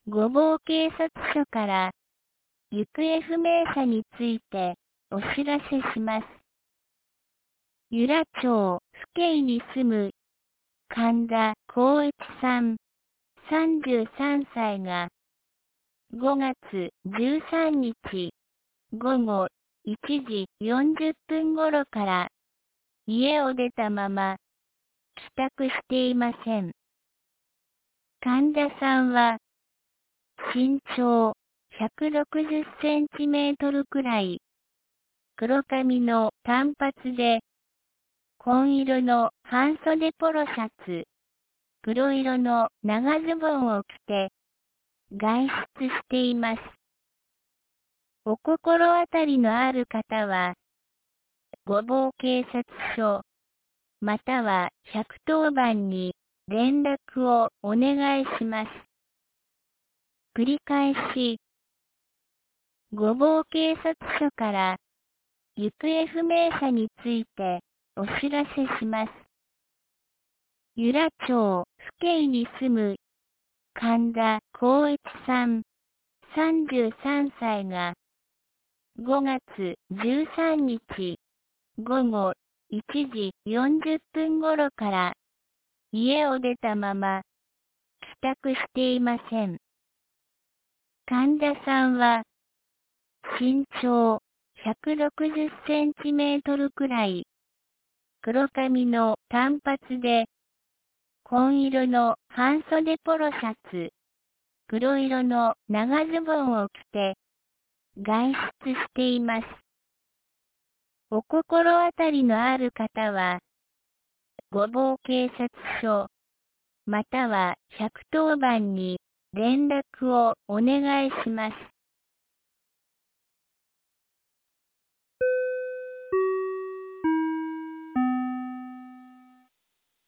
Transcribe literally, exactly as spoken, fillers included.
御坊警察署から行方不明者についてお知らせします。由良町府警に住む神田光一さんさんじゅうさんさいがごがつじゅうさんにちごごいちじよんじゅっぷん頃から家を出たまま帰宅していません。神田さんは身長ひゃくろくじゅっセンチメートルくらい、黒髪の短髪で、紺色の半袖ポロシャツ、黒色の長ズボンを着て外出しています。お心当たりのある方は、御坊警察署、またはひゃくとおばんに連絡をお願いします。繰り返し、御坊警察署から行方不明者についてお知らせします。由良町府警に住む神田光一さんさんじゅうさんさいがごがつじゅうさんにちごごいちじよんじゅっぷん頃から家を出たまま帰宅していません。神田さんは身長ひゃくろくじゅっセンチメートルくらい、黒髪の短髪で、紺色の半袖ポロシャツ、黒色の長ズボンを着て外出しています。お心当たりのある方は、御坊警察署、またはひゃくとおばんに連絡をお願いします。